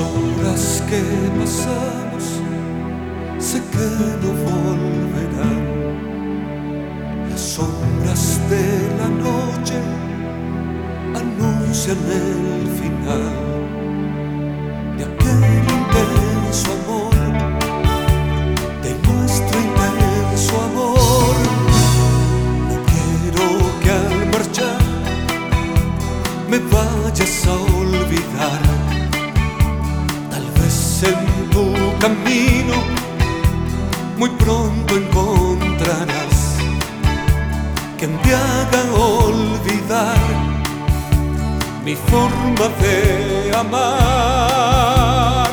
horas que pasamos sé que no volverán. Las sombras de la noche anuncian el final de aquel intenso amor, de nuestro intenso amor. No quiero que al marchar me vayas a olvidar. Tal vez en tu camino muy pronto encontrarás que me haga olvidar mi forma de amar.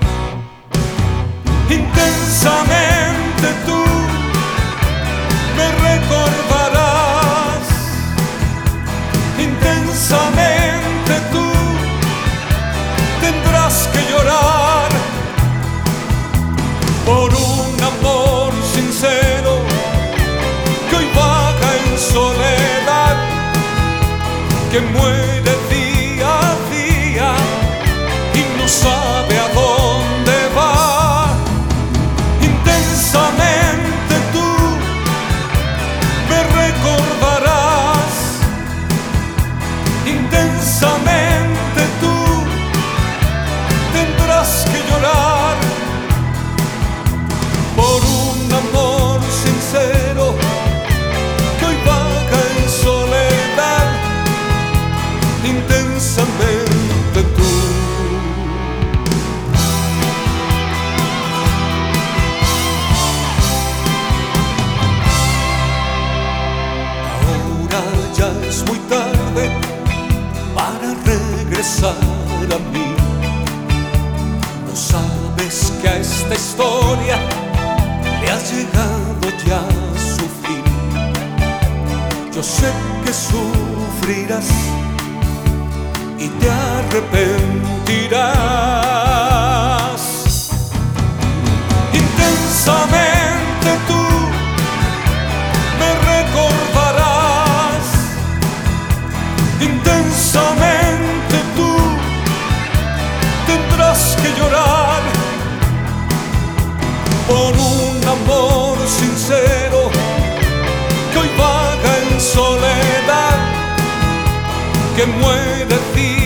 Intensamente tú me recordarás, intensamente tú tendrás que llorar por un amor sincero que hoy vaga en soledad, que muere día a día y no sabe a dónde va. Intensamente tú me recordarás, intensamente tú tendrás que llorar por un amor sincero que hoy vaga en soledad. Intensamente tú. Ahora ya es muy tarde para regresar a mí. No sabes que a esta historia le ha llegado ya su fin. Yo sé que sufrirás y te arrepentirás. Intensamente tú me recordarás, intensamente tú tendrás que llorar por un amor sincero que hoy vaga en soledad, que muere día